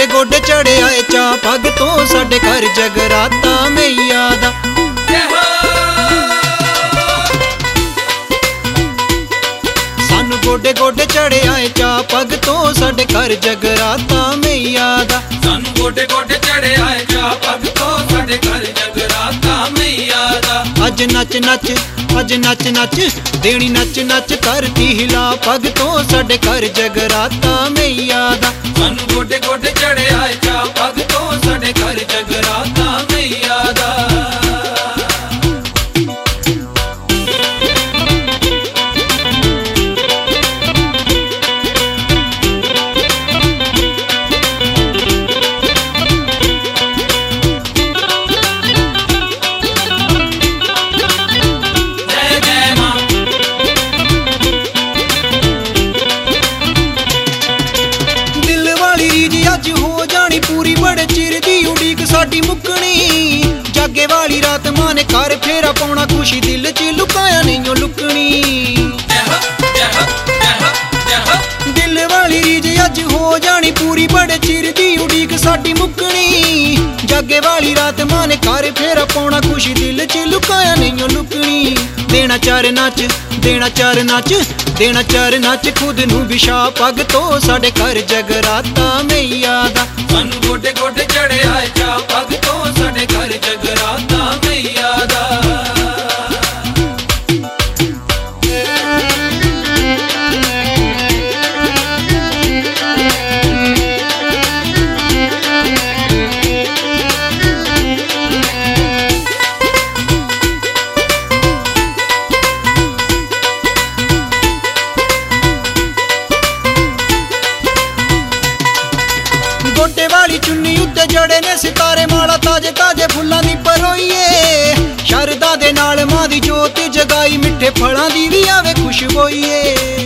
गोडे गोडे चढ़े आए चा पग तो साडे घर जगराता मैया दा। सानू गोडे गोडे चढ़े आए चा पग तो साडे घर जगराता मैया दा। सानू गोडे गोडे चढ़े आए चा पग तो साडे घर जगराता मैया दा। अज नच नच अज नच नच देनी नच नच करती हिला पग तो साडे घर जगराता मैया दा। सानू गोडे गोडे चढ़े आए चा पग तो साडे घर जगराता मैया दा। अज हो जानी पूरी बड़े चिर दी उड़ीक साडी मुकनी। जागे वाली रात मां ने घर फेरा पाउणा खुशी दिल च लुकाया नहीं लुकनी। दिल वाली रीज अज हो जानी पूरी बड़े चिर दी उड़ीक साडी मुकनी। जागे वाली रात मां ने घर फेरा पाउणा खुशी दिल च लुकाया नहीं लुकनी। देना चार नच देना चार नच देना चार नच खुद नू विशा पग तो साडे घर जगराता मैया दा। सानू गोडे गोडे चढ़े आए चा पग तो साडे घर जगराता मैया दा। गोटे वाली चुन्नी उत्ते जड़े ने सितारे माला ताजे ताजे फुल्लां दी परोईए। शरदा दे नाल मां दी जोत जगाई मिठे फलां दी भी आवे खुशबोईए।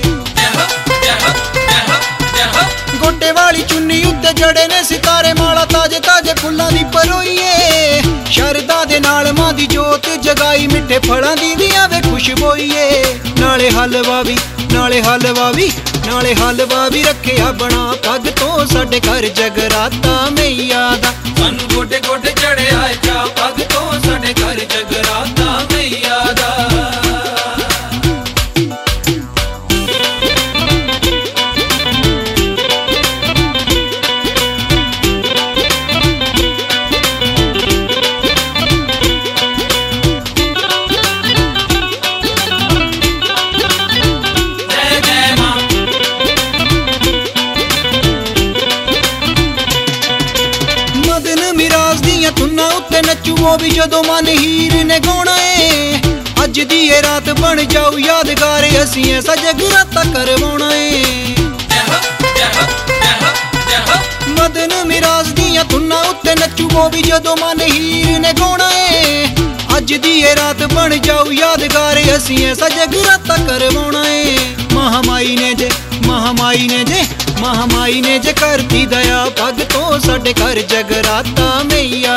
गोटे वाली चुन्नी उत्ते जड़े ने सितारे माला ताजे ताजे फुल्लां दी परोईए। शरदा दे नाल मां दी जोत जगाई मिठे फलां दी भी आवे खुशबोईए। नाले हलवा भी नाले हलवा भी नाले हलवा भी रखिया बना पग तो साडे घर जगराता मैया दा। सानू गोडे गोडे चढ़े आए चा पग तो साडे घर जगराता मैया दा। धुना उत्ते नचू वो भी जदों मन हीर ने गाना है। अज दी ये रात बन जाऊ यादगार असीं ऐसा जगराता करवाना है। मदन मिराज दियां धुना उत्ते नचू वो भी जदों मन हीर ने गाना है। अज दी ये रात बन जाऊ यादगार असीं ऐसा जगराता करवाना है। महामाई ने जे महामाई ने जे महामाई ने जे करती दया पग तो साडे घर जगराता मैया